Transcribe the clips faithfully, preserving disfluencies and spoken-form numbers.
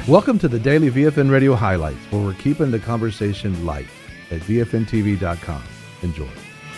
Welcome to the Daily V F N Radio Highlights, where we're keeping the conversation light at V F N T V dot com. Enjoy.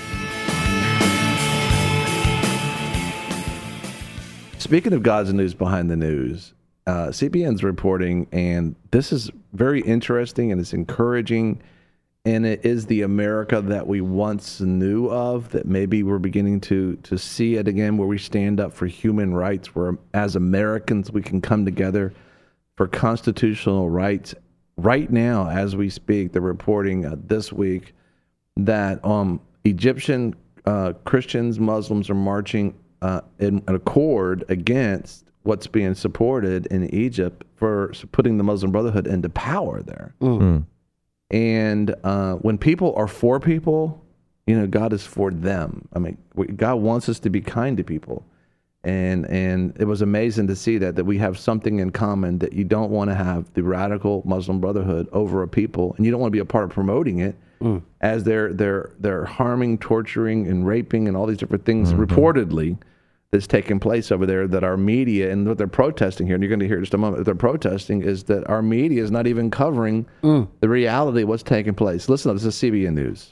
Speaking of God's news behind the news, uh, C B N's reporting, and this is very interesting and it's encouraging, and it is the America that we once knew of, that maybe we're beginning to to see it again, where we stand up for human rights, where as Americans we can come together for constitutional rights. Right now, as we speak, they're reporting uh, this week that um, Egyptian uh, Christians, Muslims are marching uh, in an accord against what's being supported in Egypt for putting the Muslim Brotherhood into power there. Mm. And uh, when people are for people, you know, God is for them. I mean, God wants us to be kind to people. And and it was amazing to see that, that we have something in common, that you don't want to have the radical Muslim Brotherhood over a people, and you don't want to be a part of promoting it mm. as they're they're they're harming, torturing, and raping, and all these different things mm-hmm. reportedly that's taking place over there, that our media, and what they're protesting here, and you're going to hear in just a moment, what they're protesting is that our media is not even covering mm. the reality of what's taking place. Listen up, this is C B N News.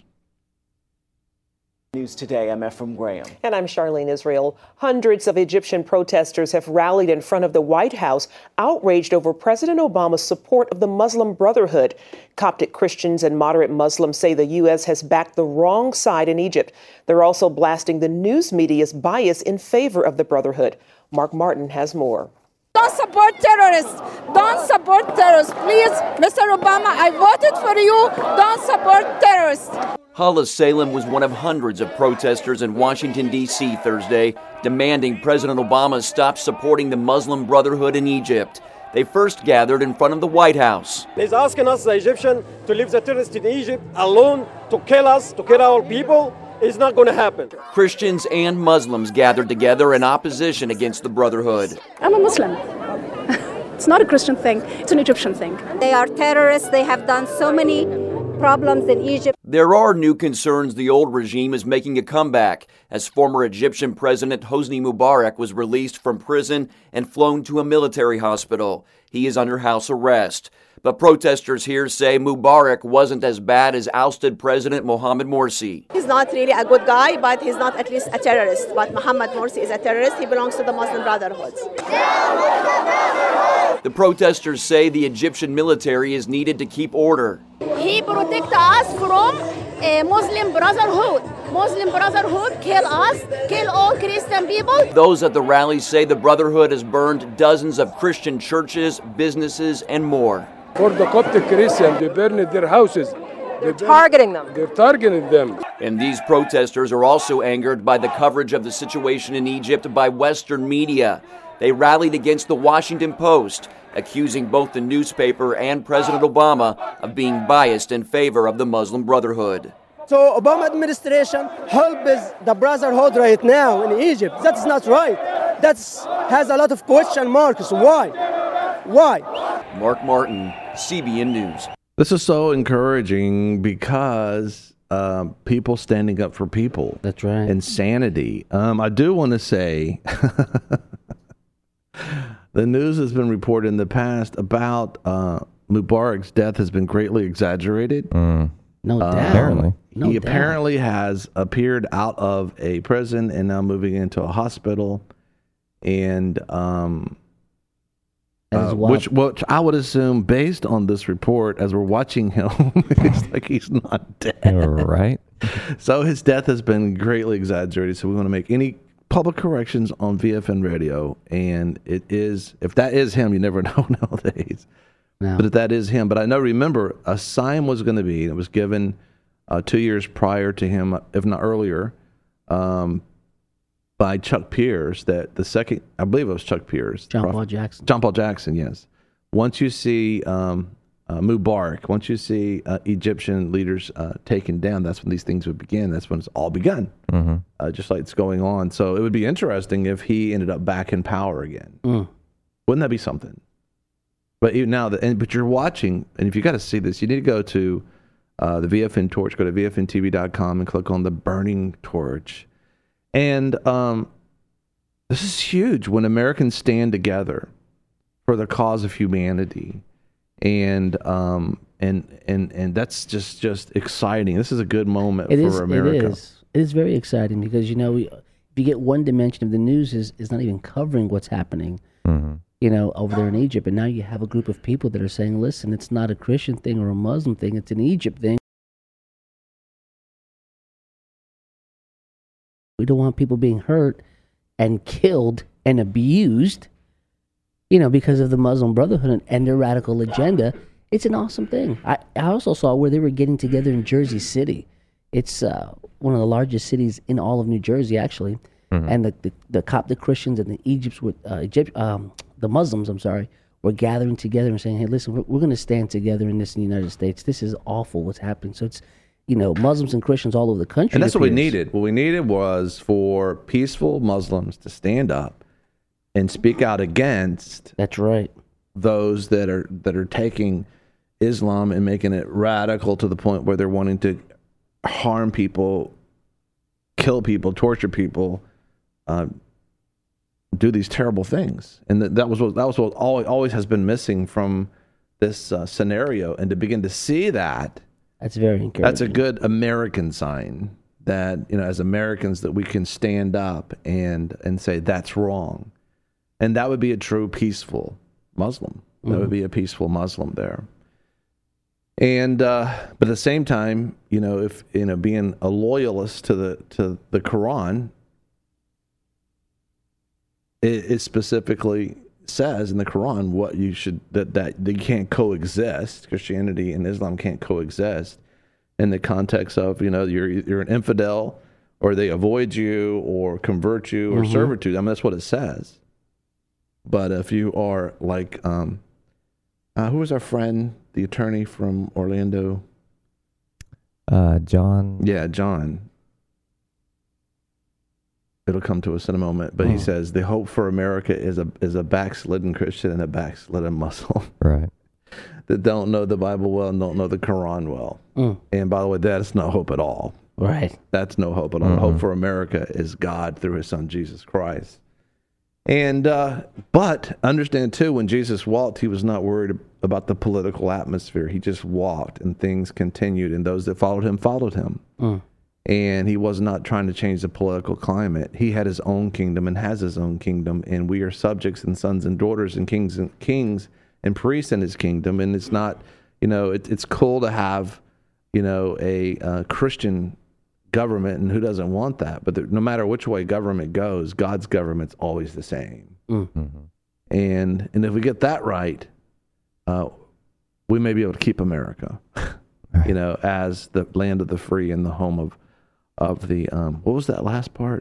News Today, I'm Ephraim Graham. And I'm Charlene Israel. Hundreds of Egyptian protesters have rallied in front of the White House, outraged over President Obama's support of the Muslim Brotherhood. Coptic Christians and moderate Muslims say the U S has backed the wrong side in Egypt. They're also blasting the news media's bias in favor of the Brotherhood. Mark Martin has more. Don't support terrorists. Don't support terrorists. Please, Mister Obama, I voted for you. Don't support terrorists. Hala Salem was one of hundreds of protesters in Washington, D C Thursday, demanding President Obama stop supporting the Muslim Brotherhood in Egypt. They first gathered in front of the White House. He's asking us, the Egyptians, to leave the terrorists in Egypt alone, to kill us, to kill our people. It's not going to happen. Christians and Muslims gathered together in opposition against the Brotherhood. I'm a Muslim. It's not a Christian thing. It's an Egyptian thing. They are terrorists. They have done so many problems in Egypt. There are new concerns the old regime is making a comeback, as former Egyptian President Hosni Mubarak was released from prison and flown to a military hospital. He is under house arrest. But protesters here say Mubarak wasn't as bad as ousted President Mohamed Morsi. He's not really a good guy, but he's not at least a terrorist. But Mohamed Morsi is a terrorist. He belongs to the Muslim Brotherhood. The protesters say the Egyptian military is needed to keep order. He protects us from a Muslim Brotherhood. Muslim Brotherhood kill us, kill all Christian people. Those at the rally say the Brotherhood has burned dozens of Christian churches, businesses, and more. For the Coptic Christians, they burned their houses. They're targeting them. They're targeting them. And these protesters are also angered by the coverage of the situation in Egypt by Western media. They rallied against the Washington Post, accusing both the newspaper and President Obama of being biased in favor of the Muslim Brotherhood. So Obama administration helps the Brotherhood right now in Egypt. That's not right. That has a lot of question marks. Why? Why? Mark Martin, C B N News. This is so encouraging because uh, people standing up for people. That's right. Insanity. Um, I do want to say the news has been reported in the past about uh, Mubarak's death has been greatly exaggerated. Mm. No doubt. Um, apparently. No he doubt. apparently has appeared out of a prison and now moving into a hospital. And um, uh, which, which I would assume, based on this report, as we're watching him, it's like he's not dead. Right. So his death has been greatly exaggerated. So we want to make any public corrections on V F N Radio. And it is, if that is him, you never know nowadays. No. But if that is him, but I know, remember, a sign was going to be, it was given uh, two years prior to him, if not earlier, um, by Chuck Pierce, that the second, I believe it was Chuck Pierce. John Paul Jackson. John Paul Jackson, yes. Once you see um, uh, Mubarak, once you see uh, Egyptian leaders uh, taken down, that's when these things would begin. That's when it's all begun, mm-hmm. uh, just like it's going on. So it would be interesting if he ended up back in power again. Mm. Wouldn't that be something? But even now, the, and, but you're watching, and if you got to see this, you need to go to uh, the V F N Torch, go to V F N T V dot com and click on the Burning Torch. And um, this is huge when Americans stand together for the cause of humanity. and um, and and and that's just just exciting. This is a good moment It for is. America. It is. It is very exciting because you know we, if you get one dimension of the news is is not even covering what's happening. Mm-hmm. You know, over there in Egypt, and now you have a group of people that are saying, "Listen, it's not a Christian thing or a Muslim thing; it's an Egypt thing." We don't want people being hurt and killed and abused, you know, because of the Muslim Brotherhood and, and their radical agenda. It's an awesome thing. I, I also saw where they were getting together in Jersey City. It's uh, one of the largest cities in all of New Jersey, actually. Mm-hmm. And the, the, the Coptic Christians and the Egypts with uh, Egypt, um, the Muslims, I'm sorry, were gathering together and saying, "Hey, listen, we're, we're going to stand together in this in the United States. This is awful what's happening." So it's, you know, Muslims and Christians all over the country. And that's what we needed. What we needed was for peaceful Muslims to stand up and speak out against. That's right. Those that are that are taking Islam and making it radical to the point where they're wanting to harm people, kill people, torture people, uh, do these terrible things. And that, that was what that was what always, always has been missing from this uh, scenario. And to begin to see that. That's very encouraging. That's a good American sign that, you know, as Americans, that we can stand up and and say that's wrong. And that would be a true peaceful Muslim. That mm-hmm. would be a peaceful Muslim there. And uh, but at the same time, you know, if you know, being a loyalist to the to the Quran, it, it specifically says in the Quran what you should that that they can't coexist. Christianity and Islam can't coexist in the context of, you know, you're you're an infidel, or they avoid you or convert you or mm-hmm. servitude. I mean, that's what it says. But if you are like, um, uh, who was our friend, the attorney from Orlando? Uh, John. Yeah, John. It'll come to us in a moment, but oh. he says the hope for America is a is a backslidden Christian and a backslidden Muslim, right? That don't know the Bible well and don't know the Quran well. Mm. And by the way, that's no hope at all. Right? That's no hope at all. Mm-hmm. Hope for America is God through His Son Jesus Christ. And uh, but understand too, when Jesus walked, He was not worried about the political atmosphere. He just walked, and things continued, and those that followed Him followed Him. Mm. And He was not trying to change the political climate. He had His own kingdom and has His own kingdom, and we are subjects and sons and daughters and kings and kings and priests in His kingdom. And it's not, you know, it, it's cool to have, you know, a uh, Christian government, and who doesn't want that? But the, no matter which way government goes, God's government's always the same. Mm-hmm. And and if we get that right, uh, we may be able to keep America, you know, as the land of the free and the home of of the um, what was that last part?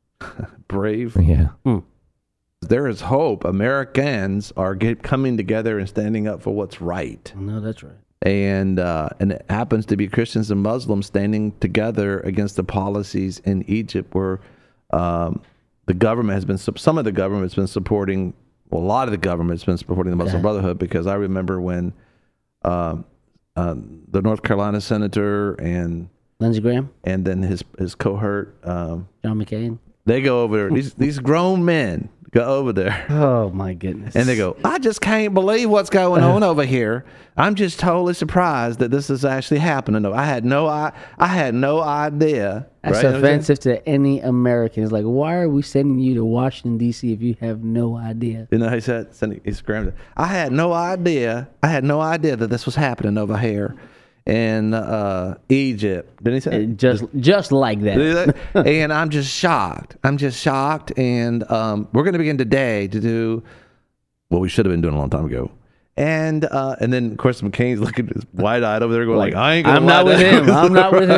Brave. Yeah. Hmm. There is hope. Americans are get, coming together and standing up for what's right. No, that's right. And uh, and it happens to be Christians and Muslims standing together against the policies in Egypt, where um, the government has been some of the government has been supporting. Well, a lot of the government has been supporting the Muslim okay. Brotherhood, because I remember when uh, uh, the North Carolina senator and Lindsey Graham and then his his cohort um, John McCain, they go over there. These these grown men go over there. Oh my goodness! And they go, I just can't believe what's going on over here. I'm just totally surprised that this is actually happening. I had no, I, I had no idea. That's right? offensive to any American. It's like, why are we sending you to Washington D C if you have no idea? You know, he said, he screamed, I had no idea. I had no idea that this was happening over here in uh, Egypt. Didn't he say? Just, just like that. And I'm just shocked. I'm just shocked. And um, we're going to begin today to do what we should have been doing a long time ago. And uh, and then, of course, McCain's looking wide-eyed over there going like, I ain't going to I'm not with him. I'm not with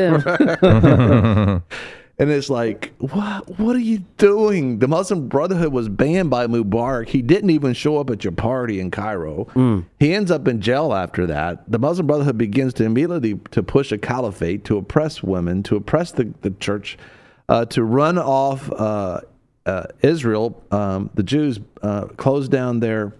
him. And it's like, what What are you doing? The Muslim Brotherhood was banned by Mubarak. He didn't even show up at your party in Cairo. Mm. He ends up in jail after that. The Muslim Brotherhood begins to immediately to push a caliphate, to oppress women, to oppress the, the church, uh, to run off uh, uh, Israel. Um, the Jews uh, closed down their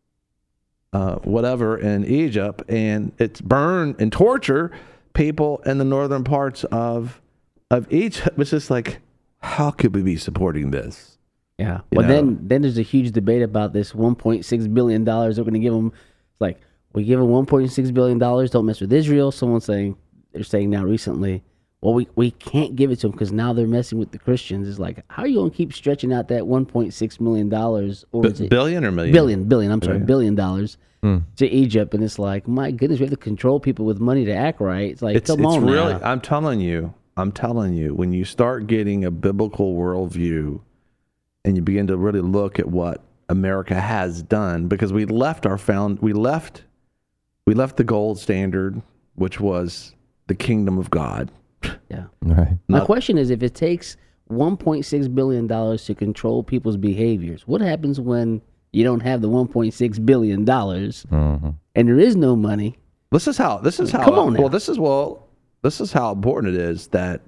Uh, whatever in Egypt, and it's burn and torture people in the northern parts of of Egypt. It's just like, how could we be supporting this? Yeah. You well, know? then then there's a huge debate about this one point six billion dollars they're going to give them. It's like, we give them one point six billion dollars. Don't mess with Israel. Someone's saying, they're saying now recently, well, we, we can't give it to them because now they're messing with the Christians. It's like, how are you going to keep stretching out that one point six million dollars? Or B- is it billion or million? Billion, billion, I'm sorry, Billion. billion dollars Hmm. to Egypt. And it's like, my goodness, we have to control people with money to act right. It's like, It's, come it's on really, now. I'm telling you, I'm telling you, when you start getting a biblical worldview and you begin to really look at what America has done, because we left our found, we left, we left the gold standard, which was the kingdom of God. Yeah. Right. My Not- question is, if it takes one point six billion dollars to control people's behaviors, what happens when you don't have the one point six billion dollars Mhm. and there is no money? This is how. This is how. Come on now. Well, this is well. This is how important it is that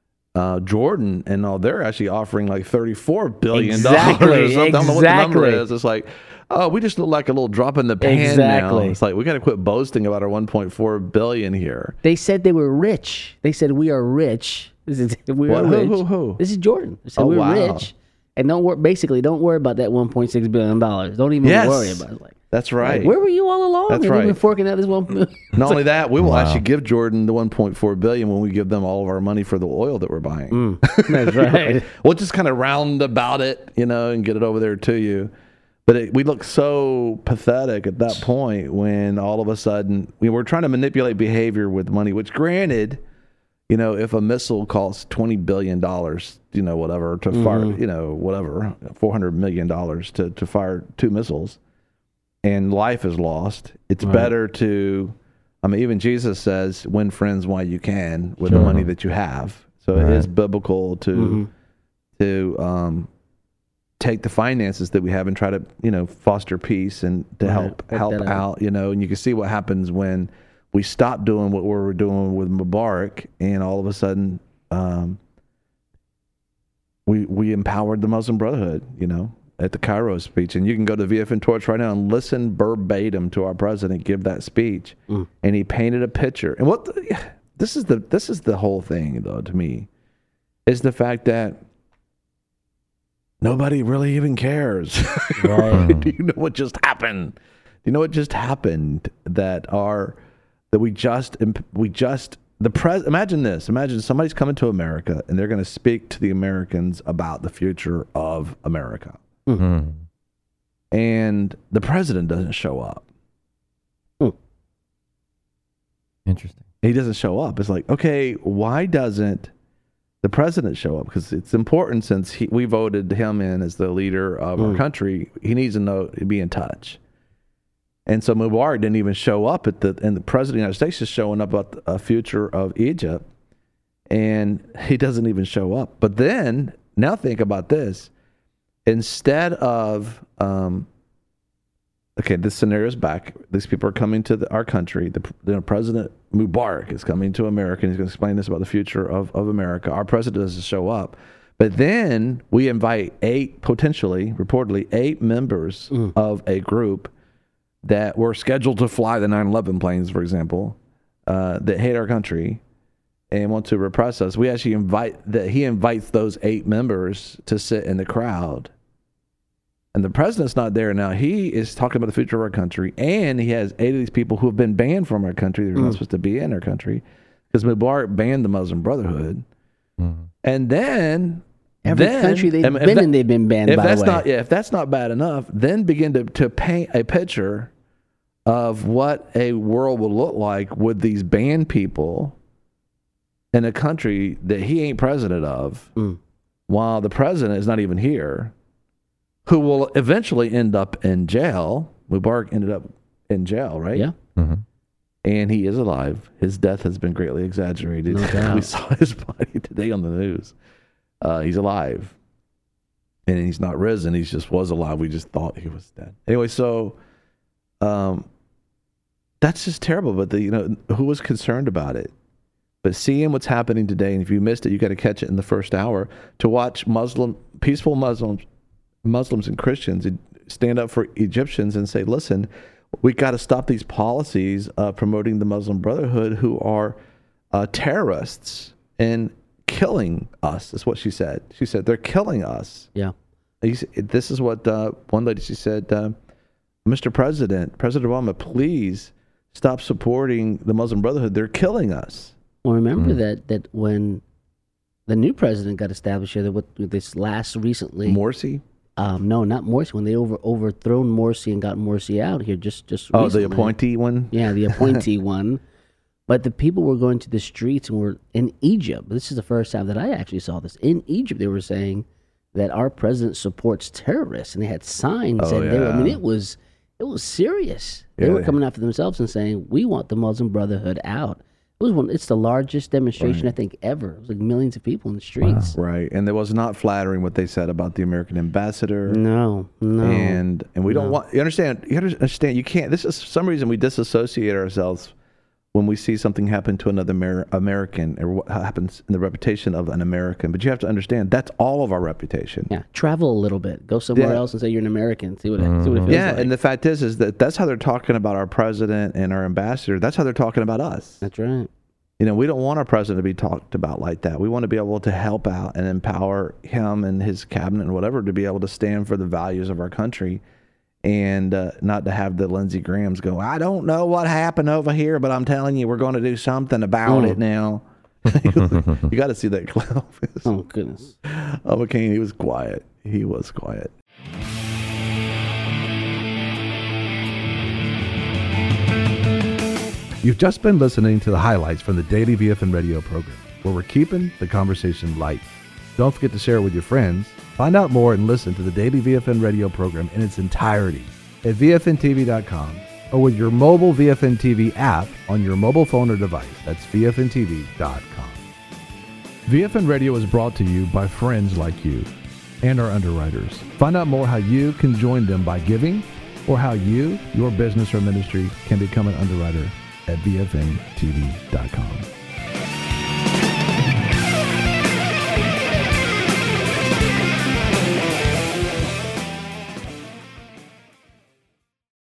uh, Jordan and all they're actually offering like thirty-four billion dollars Exactly, or something. I don't know what the number exactly. is. It's like, oh, we just look like a little drop in the pan Exactly. now. It's like we got to quit boasting about our one point four billion here. They said they were rich. They said we are rich. This is we What? are Who, rich. who, who? This is Jordan. They said Oh, we're wow. rich, and don't worry. Basically, don't worry about that one point six billion dollars. Don't even Yes. worry about it. Like, That's right. like, where were you all along? That's Have you right. been forking out this one. Not only that, we will Wow. actually give Jordan the one point four billion when we give them all of our money for the oil that we're buying. That's right. We'll just kind of round about it, you know, and get it over there to you. But it, we look so pathetic at that point when all of a sudden we were trying to manipulate behavior with money, which granted, you know, if a missile costs twenty billion dollars, you know, whatever, to fire, you know, whatever, four hundred million dollars to, to fire two missiles and life is lost, it's Right. better to, I mean, even Jesus says, win friends while you can with Sure. the money that you have. So it Right. is biblical to, Mhm. to, um, take the finances that we have and try to, you know, foster peace and to Right. help Work help that out. out. you know, and you can see what happens when we stop doing what we were doing with Mubarak, and all of a sudden, um, we we empowered the Muslim Brotherhood, you know, at the Cairo speech. And you can go to V F N Torch right now and listen verbatim to our president give that speech, Mm. and he painted a picture. And what the, this is the this is the whole thing, though, to me, is the fact that nobody really even cares. Right. Do you know what just happened? Do you know what just happened? That our that we just we just the pres. Imagine this. Imagine somebody's coming to America and they're going to speak to the Americans about the future of America, Mhm. and the president doesn't show up. Interesting. He doesn't show up. It's like, okay, why doesn't the president show up? Because it's important, since he, we voted him in as the leader of our Mm. country. He needs to know, be in touch. And so Mubarak didn't even show up at the, and the president of the United States is showing up about the uh, future of Egypt, and he doesn't even show up. But then, now think about this. Instead of, um, okay, this scenario is back. These people are coming to the, our country. The, the President Mubarak is coming to America, and he's going to explain this about the future of, of America. Our president doesn't show up. But then we invite eight, potentially, reportedly, eight members Mm. of a group that were scheduled to fly the nine eleven planes, for example, uh, that hate our country and want to repress us. We actually invite that he invites those eight members to sit in the crowd. And the president's not there now. He is talking about the future of our country, and he has eight of these people who have been banned from our country. They're Mm. not supposed to be in our country because Mubarak banned the Muslim Brotherhood. Mhm. And then Every then- country they've and if been that- in, they've been banned. if by that's the way. not yeah, if that's not bad enough, then begin to, to paint a picture of what a world will look like with these banned people in a country that he ain't president of, Mm. while the president is not even here, who will eventually end up in jail. Mubarak ended up in jail, right? Yeah. Mhm. And he is alive. His death has been greatly exaggerated. No doubt. We saw his body today on the news. Uh, he's alive. And he's not risen. He just was alive. We just thought he was dead. Anyway, so um, that's just terrible. But the, you know, who was concerned about it? But seeing what's happening today, and if you missed it, you got to catch it in the first hour, to watch Muslim, peaceful Muslims, Muslims and Christians stand up for Egyptians and say, listen, we got to stop these policies uh, promoting the Muslim Brotherhood, who are uh, terrorists and killing us, is what she said. She said, they're killing us. Yeah. This is what uh, one lady, she said, uh, Mister President, President Obama, please stop supporting the Muslim Brotherhood. They're killing us. Well, remember mm. that that when the new president got established here, with this last recently, Morsi. Um, no, not Morsi. When they over overthrown Morsi and got Morsi out here, just just oh, recently. the appointee one. Yeah, the appointee one. But the people were going to the streets and were in Egypt. This is the first time that I actually saw this. In Egypt, they were saying that our president supports terrorists, and they had signs. Oh, and yeah. they were, I mean, it was it was serious. They yeah, were they, coming after themselves and saying, "We want the Muslim Brotherhood out." It was one. It's the largest demonstration right. I think ever. It was like millions of people in the streets. Wow. Right, and it was not flattering what they said about the American ambassador. No, no, and and we no. don't want. You understand? You understand? You can't. This is for some reason we disassociate ourselves when we see something happen to another Amer- American, or what happens in the reputation of an American. But you have to understand that's all of our reputation. Yeah, travel a little bit, go somewhere yeah. else, and say you're an American. See what, mm-hmm. see what it feels yeah, like. and the fact is, is that that's how they're talking about our president and our ambassador. That's how they're talking about us. That's right. You know, we don't want our president to be talked about like that. We want to be able to help out and empower him and his cabinet and whatever to be able to stand for the values of our country, and uh, not to have the Lindsey Grahams go, I don't know what happened over here, but I'm telling you, we're going to do something about mm. it now. You got to see that clip. Oh, goodness. Oh, McCain, he was quiet. He was quiet. You've just been listening to the highlights from the Daily V F N Radio program, where we're keeping the conversation light. Don't forget to share it with your friends. Find out more and listen to the Daily V F N Radio program in its entirety at V F N T V dot com or with your mobile V F N T V app on your mobile phone or device. That's V F N T V dot com. V F N Radio is brought to you by friends like you and our underwriters. Find out more how you can join them by giving, or how you, your business or ministry, can become an underwriter at V F N T V dot com.